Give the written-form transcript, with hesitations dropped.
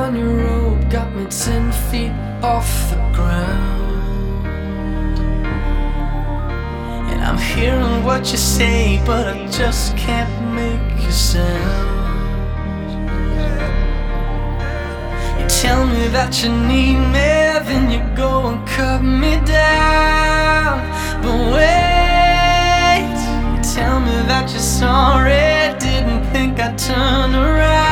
on your rope got me 10 feet off the ground. And I'm hearing what you say, but I just can't make a sound. You tell me that you need me, then you go and cut me down. But wait, you tell me that you're sorry, didn't think I'd turn around.